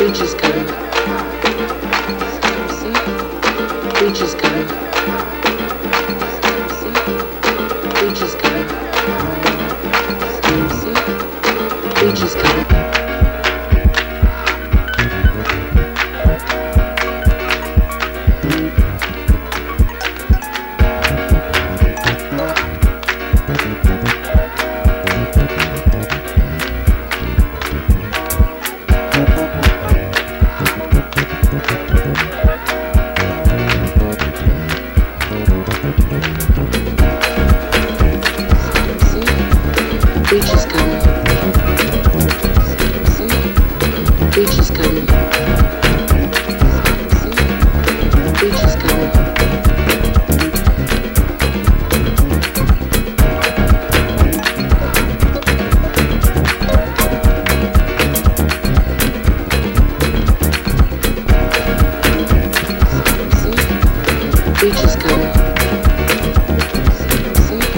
Creatures coming. Creatures coming. Creatures coming. Creatures coming. Creatures coming. Creatures coming. Creatures coming. Creatures coming.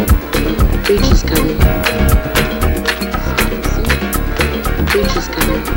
Creatures coming. Creatures coming.